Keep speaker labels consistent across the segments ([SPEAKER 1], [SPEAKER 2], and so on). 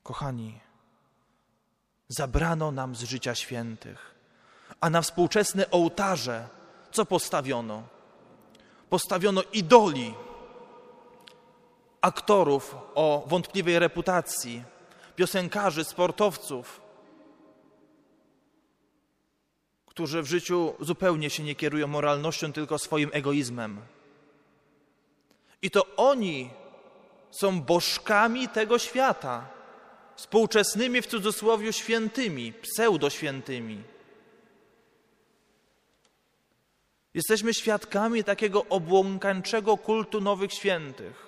[SPEAKER 1] Kochani, zabrano nam z życia świętych, a na współczesne ołtarze co postawiono? Postawiono idoli, aktorów o wątpliwej reputacji, piosenkarzy, sportowców, którzy w życiu zupełnie się nie kierują moralnością, tylko swoim egoizmem. I to oni są bożkami tego świata, współczesnymi w cudzysłowie świętymi, pseudoświętymi. Jesteśmy świadkami takiego obłąkańczego kultu nowych świętych.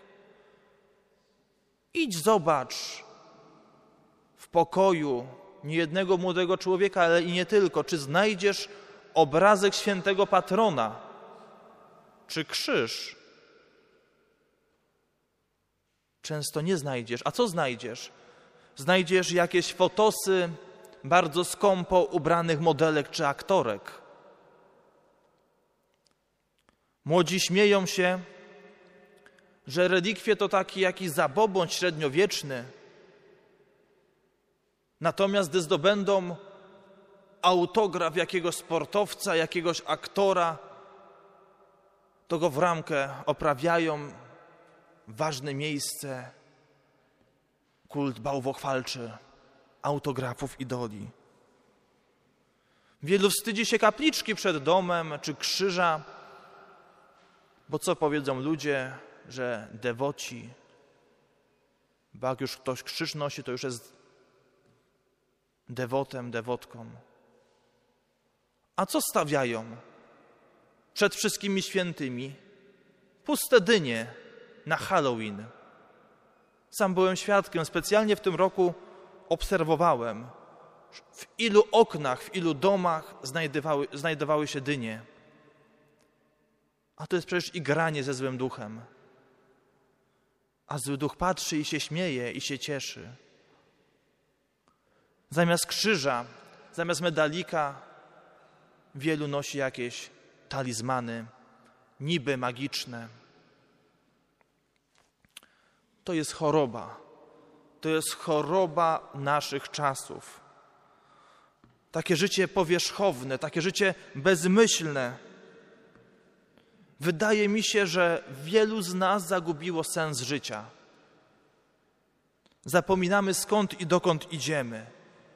[SPEAKER 1] Idź zobacz w pokoju niejednego młodego człowieka, ale i nie tylko, czy znajdziesz obrazek świętego patrona, czy krzyż. Często nie znajdziesz. A co znajdziesz? Znajdziesz jakieś fotosy bardzo skąpo ubranych modelek czy aktorek. Młodzi śmieją się, że relikwie to taki jakiś zabobon średniowieczny. Natomiast gdy zdobędą autograf jakiegoś sportowca, jakiegoś aktora, to go w ramkę oprawiają, ważne miejsce, kult bałwochwalczy, autografów idoli. Wielu wstydzi się kapliczki przed domem czy krzyża, bo co powiedzą ludzie, że dewoci, bo jak już ktoś krzyż nosi, to już jest dewotem, dewotką. A co stawiają przed wszystkimi świętymi? Puste dynie na Halloween. Sam byłem świadkiem, specjalnie w tym roku obserwowałem, w ilu oknach, w ilu domach znajdowały się dynie. A to jest przecież i granie ze złym duchem. A zły duch patrzy i się śmieje i się cieszy. Zamiast krzyża, zamiast medalika wielu nosi jakieś talizmany, niby magiczne. To jest choroba. To jest choroba naszych czasów. Takie życie powierzchowne, takie życie bezmyślne. Wydaje mi się, że wielu z nas zagubiło sens życia. Zapominamy, skąd i dokąd idziemy.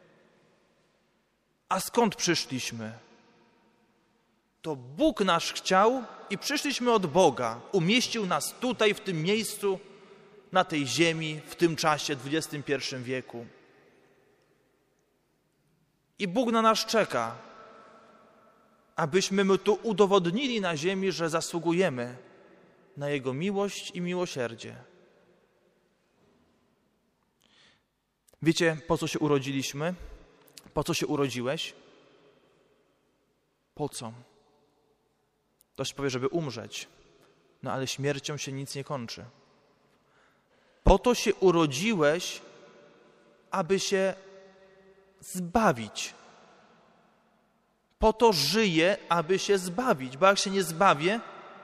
[SPEAKER 1] A skąd przyszliśmy? To Bóg nasz chciał i przyszliśmy od Boga. Umieścił nas tutaj, w tym miejscu, na tej ziemi, w tym czasie, w XXI wieku. I Bóg na nas czeka, abyśmy my tu udowodnili na ziemi, że zasługujemy na Jego miłość i miłosierdzie. Wiecie, po co się urodziliśmy? Po co się urodziłeś? Po co? Ktoś powie, żeby umrzeć. No ale śmiercią się nic nie kończy. Po to się urodziłeś, aby się zbawić. Po to żyję, aby się zbawić, bo jak się nie zbawię,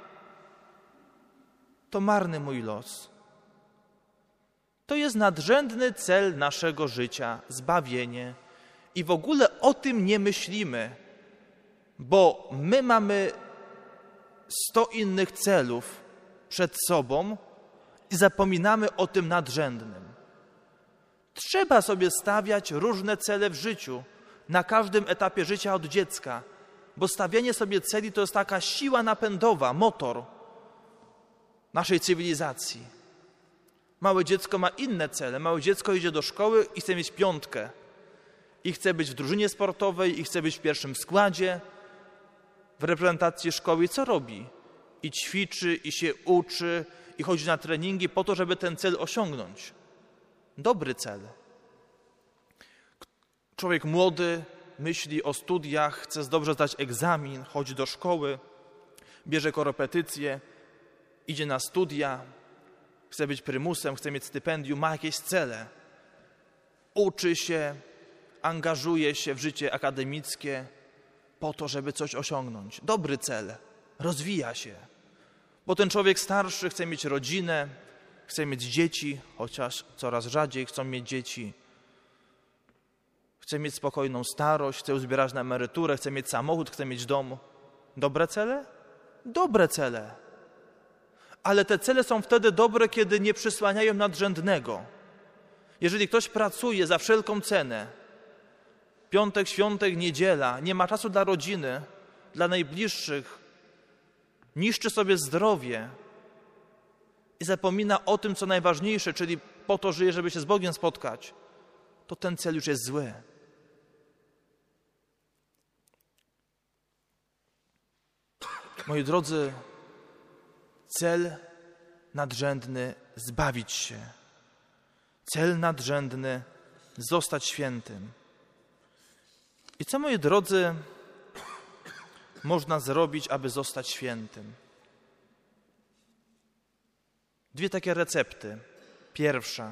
[SPEAKER 1] to marny mój los. To jest nadrzędny cel naszego życia, zbawienie. I w ogóle o tym nie myślimy, bo my mamy 100 innych celów przed sobą i zapominamy o tym nadrzędnym. Trzeba sobie stawiać różne cele w życiu, na każdym etapie życia od dziecka, bo stawianie sobie celi to jest taka siła napędowa, motor naszej cywilizacji. Małe dziecko ma inne cele. Małe dziecko idzie do szkoły i chce mieć 5. I chce być w drużynie sportowej, i chce być w pierwszym składzie, w reprezentacji szkoły. I co robi? I ćwiczy, i się uczy, i chodzi na treningi po to, żeby ten cel osiągnąć. Dobry cel. Człowiek młody myśli o studiach, chce dobrze zdać egzamin, chodzi do szkoły, bierze korepetycje, idzie na studia, chce być prymusem, chce mieć stypendium, ma jakieś cele. Uczy się, angażuje się w życie akademickie po to, żeby coś osiągnąć. Dobry cel, rozwija się. Bo ten człowiek starszy chce mieć rodzinę, chce mieć dzieci, chociaż coraz rzadziej chcą mieć dzieci. Chcę mieć spokojną starość, chcę uzbierać na emeryturę, chcę mieć samochód, chcę mieć dom. Dobre cele? Dobre cele. Ale te cele są wtedy dobre, kiedy nie przysłaniają nadrzędnego. Jeżeli ktoś pracuje za wszelką cenę, piątek, świątek, niedziela, nie ma czasu dla rodziny, dla najbliższych, niszczy sobie zdrowie i zapomina o tym, co najważniejsze, czyli po to żyje, żeby się z Bogiem spotkać, to ten cel już jest zły. Moi drodzy, cel nadrzędny zbawić się. Cel nadrzędny zostać świętym. I co, moi drodzy, można zrobić, aby zostać świętym? Dwie takie recepty. Pierwsza.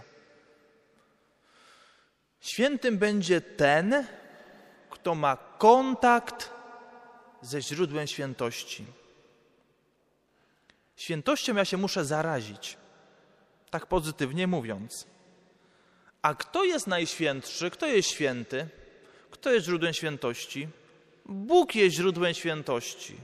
[SPEAKER 1] Świętym będzie ten, kto ma kontakt ze źródłem świętości. Świętością ja się muszę zarazić, tak pozytywnie mówiąc. A kto jest najświętszy? Kto jest święty? Kto jest źródłem świętości? Bóg jest źródłem świętości.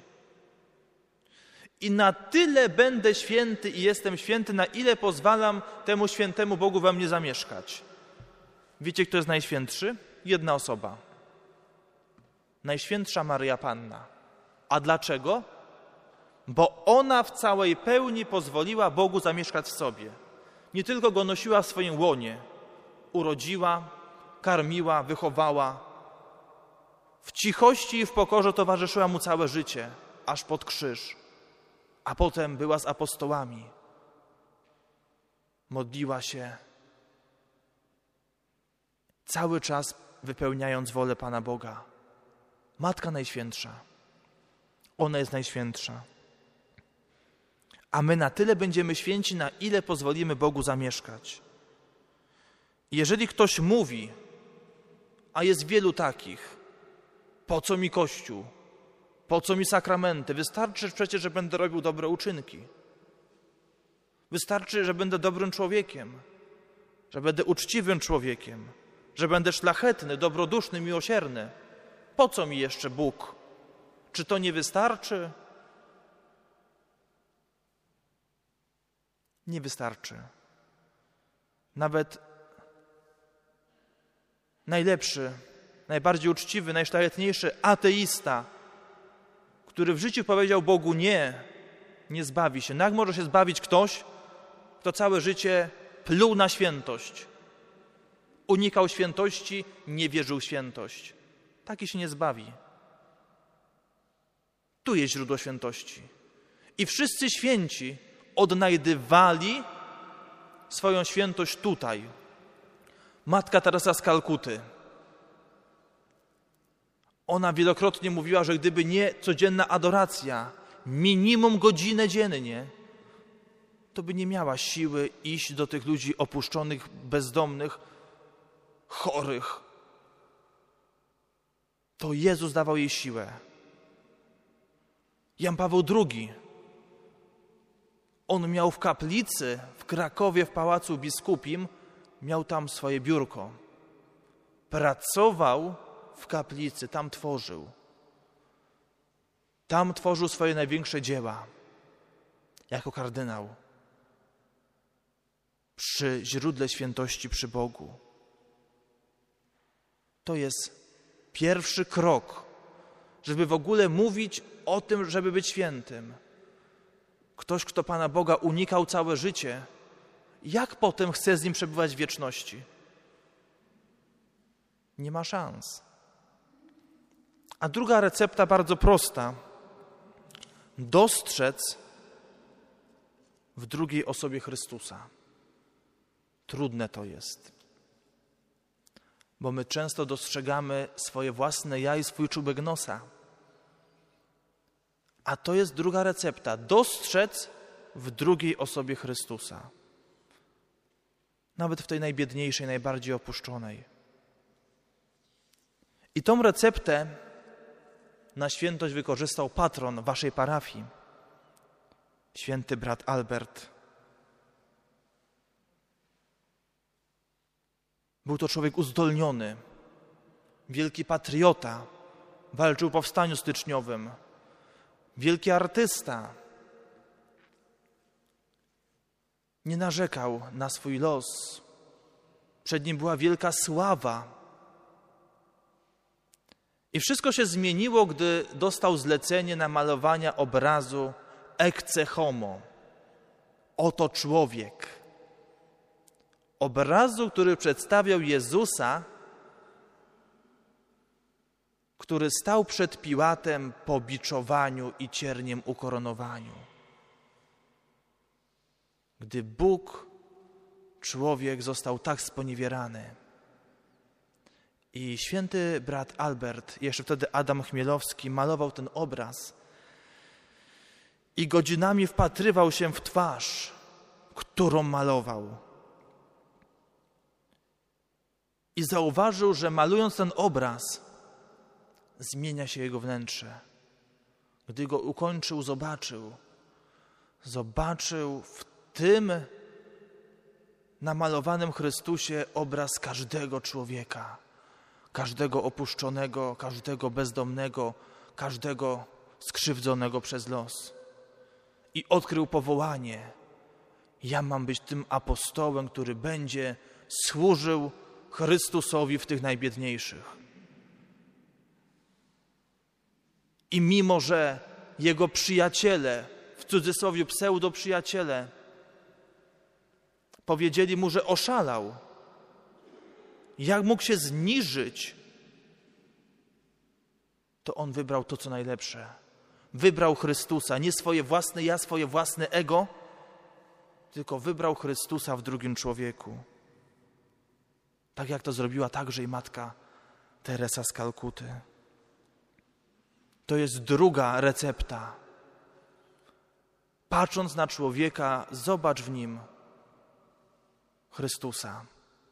[SPEAKER 1] I na tyle będę święty i jestem święty, na ile pozwalam temu świętemu Bogu we mnie zamieszkać. Wiecie, kto jest najświętszy? Jedna osoba. Najświętsza Maryja Panna. A dlaczego? Bo ona w całej pełni pozwoliła Bogu zamieszkać w sobie. Nie tylko go nosiła w swoim łonie, urodziła, karmiła, wychowała. W cichości i w pokorze towarzyszyła mu całe życie, aż pod krzyż. A potem była z apostołami. Modliła się, cały czas wypełniając wolę Pana Boga. Matka Najświętsza. Ona jest najświętsza. A my na tyle będziemy święci, na ile pozwolimy Bogu zamieszkać. Jeżeli ktoś mówi, a jest wielu takich, po co mi Kościół? Po co mi sakramenty? Wystarczy przecież, że będę robił dobre uczynki. Wystarczy, że będę dobrym człowiekiem, że będę uczciwym człowiekiem, że będę szlachetny, dobroduszny, miłosierny. Po co mi jeszcze Bóg? Czy to nie wystarczy? Nie wystarczy. Nawet najlepszy, najbardziej uczciwy, najszlachetniejszy ateista, który w życiu powiedział Bogu nie zbawi się. No jak może się zbawić ktoś, kto całe życie pluł na świętość, unikał świętości, nie wierzył w świętość? Taki się nie zbawi. Tu jest źródło świętości. I wszyscy święci odnajdywali swoją świętość tutaj. Matka Teresa z Kalkuty. Ona wielokrotnie mówiła, że gdyby nie codzienna adoracja, minimum godzinę dziennie, to by nie miała siły iść do tych ludzi opuszczonych, bezdomnych, chorych. To Jezus dawał jej siłę. Jan Paweł II. On miał w kaplicy w Krakowie, w Pałacu Biskupim, miał tam swoje biurko. Pracował w kaplicy, tam tworzył. Tam tworzył swoje największe dzieła. Jako kardynał. Przy źródle świętości, przy Bogu. To jest pierwszy krok, żeby w ogóle mówić o tym, żeby być świętym. Ktoś, kto Pana Boga unikał całe życie, jak potem chce z Nim przebywać w wieczności? Nie ma szans. A druga recepta bardzo prosta. Dostrzec w drugiej osobie Chrystusa. Trudne to jest. Bo my często dostrzegamy swoje własne ja i swój czubek nosa. A to jest druga recepta. Dostrzec w drugiej osobie Chrystusa. Nawet w tej najbiedniejszej, najbardziej opuszczonej. I tą receptę na świętość wykorzystał patron waszej parafii, święty brat Albert. Był to człowiek uzdolniony, wielki patriota, walczył w powstaniu styczniowym, wielki artysta. Nie narzekał na swój los. Przed nim była wielka sława. I wszystko się zmieniło, gdy dostał zlecenie namalowania obrazu Ecce Homo. Oto człowiek. Obrazu, który przedstawiał Jezusa, który stał przed Piłatem po biczowaniu i cierniem ukoronowaniu. Gdy Bóg, człowiek, został tak sponiewierany. I święty brat Albert, jeszcze wtedy Adam Chmielowski, malował ten obraz i godzinami wpatrywał się w twarz, którą malował. I zauważył, że malując ten obraz, zmienia się jego wnętrze. Gdy go ukończył, zobaczył w tym namalowanym Chrystusie obraz każdego człowieka, każdego opuszczonego, każdego bezdomnego, każdego skrzywdzonego przez los. I odkrył powołanie. Ja mam być tym apostołem, który będzie służył Chrystusowi w tych najbiedniejszych. I mimo, że jego przyjaciele, w cudzysłowie pseudoprzyjaciele, powiedzieli mu, że oszalał, jak mógł się zniżyć, to on wybrał to, co najlepsze. Wybrał Chrystusa, nie swoje własne ja, swoje własne ego, tylko wybrał Chrystusa w drugim człowieku. Tak jak to zrobiła także i matka Teresa z Kalkuty. To jest druga recepta. Patrząc na człowieka, zobacz w nim Chrystusa.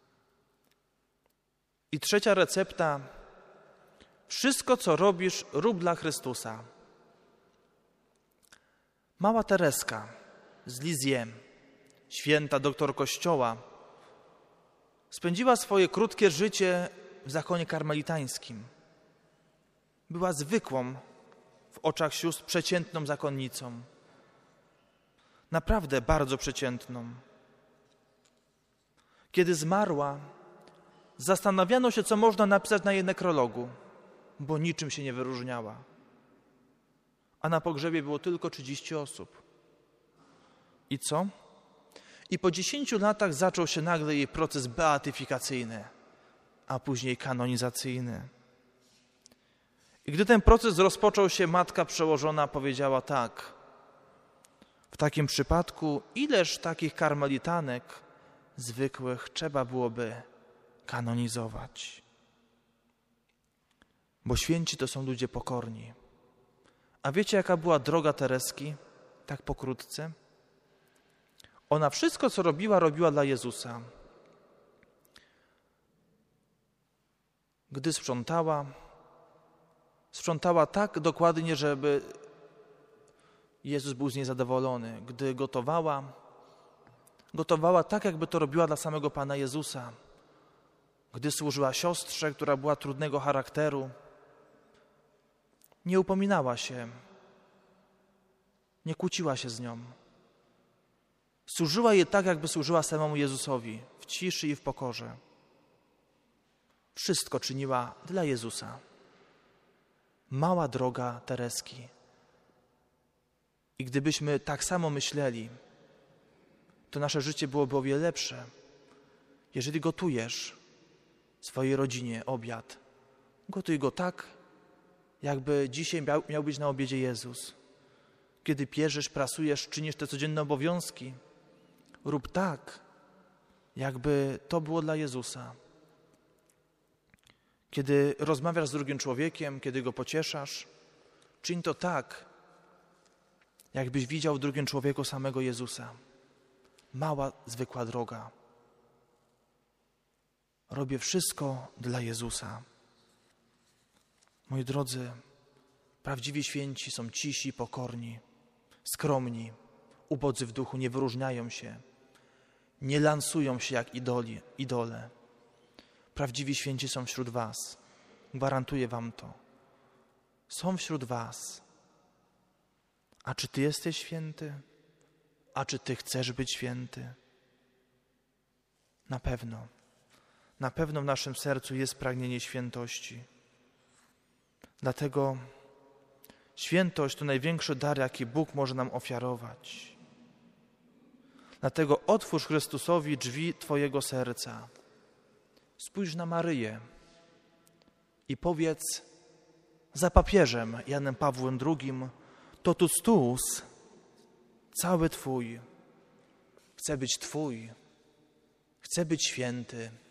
[SPEAKER 1] I trzecia recepta. Wszystko, co robisz, rób dla Chrystusa. Mała Tereska z Lisieux, święta doktor Kościoła, spędziła swoje krótkie życie w zakonie karmelitańskim. Była zwykłą, w oczach sióstr, przeciętną zakonnicą. Naprawdę bardzo przeciętną. Kiedy zmarła, zastanawiano się, co można napisać na jej nekrologu, bo niczym się nie wyróżniała. A na pogrzebie było tylko 30 osób. I co? I po 10 latach zaczął się nagle jej proces beatyfikacyjny, a później kanonizacyjny. I gdy ten proces rozpoczął się, matka przełożona powiedziała tak: w takim przypadku ileż takich karmelitanek zwykłych trzeba byłoby kanonizować? Bo święci to są ludzie pokorni. A wiecie, jaka była droga Tereski? Tak pokrótce. Ona wszystko, co robiła, robiła dla Jezusa. Gdy sprzątała tak dokładnie, żeby Jezus był z niej zadowolony. Gdy gotowała tak, jakby to robiła dla samego Pana Jezusa. Gdy służyła siostrze, która była trudnego charakteru, nie upominała się, nie kłóciła się z nią. Służyła jej tak, jakby służyła samemu Jezusowi, w ciszy i w pokorze. Wszystko czyniła dla Jezusa. Mała droga Tereski. I gdybyśmy tak samo myśleli, to nasze życie byłoby o wiele lepsze. Jeżeli gotujesz swojej rodzinie obiad, gotuj go tak, jakby dzisiaj miał być na obiedzie Jezus. Kiedy pierzesz, prasujesz, czynisz te codzienne obowiązki, rób tak, jakby to było dla Jezusa. Kiedy rozmawiasz z drugim człowiekiem, kiedy go pocieszasz, czyń to tak, jakbyś widział w drugim człowieku samego Jezusa. Mała, zwykła droga. Robię wszystko dla Jezusa. Moi drodzy, prawdziwi święci są cisi, pokorni, skromni, ubodzy w duchu, nie wyróżniają się, nie lansują się jak idole. Prawdziwi święci są wśród was. Gwarantuję wam to. Są wśród was. A czy ty jesteś święty? A czy ty chcesz być święty? Na pewno w naszym sercu jest pragnienie świętości. Dlatego świętość to największy dar, jaki Bóg może nam ofiarować. Dlatego otwórz Chrystusowi drzwi twojego serca. Spójrz na Maryję i powiedz za papieżem Janem Pawłem II: totus tuus, cały Twój. Chcę być Twój. Chcę być święty.